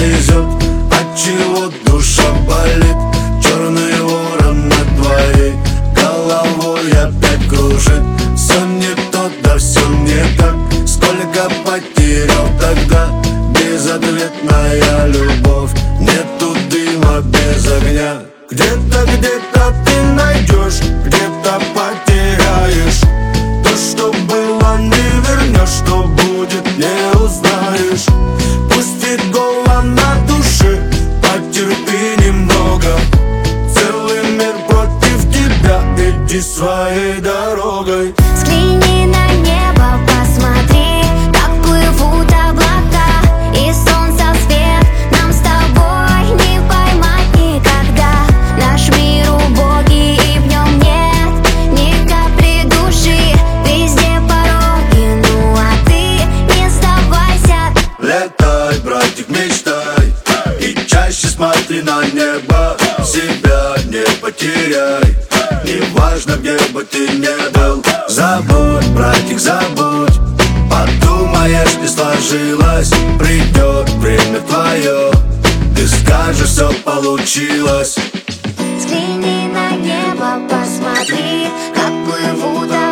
везет, отчего душа болит. Черный ворон над твоей головой опять кружит. Все не то, да все не так. Сколько потерял тогда, безответная любовь. Нету дыма без огня. Где-то ты найдешь, где-то потеряешь. То, что было, не вернешь, что будет, не узнаешь. Пусть гола на душе, потерпи немного. Целый мир против тебя, иди своей дорогой. Взгляни на небо, посмотри, как плывут облака, и солнца свет нам с тобой не поймать никогда. Наш мир убогий, и в нем нет ни капли души. Везде пороги, ну а ты не сдавайся. Летай, братик, мечтай, и чаще смотри на небо. Себя не потеряй, неважно, где бы ты ни был. Забудь, братик, забудь. Подумаешь, не сложилось, придет время твое, ты скажешь, все получилось. Взгляни на небо, посмотри, как плывут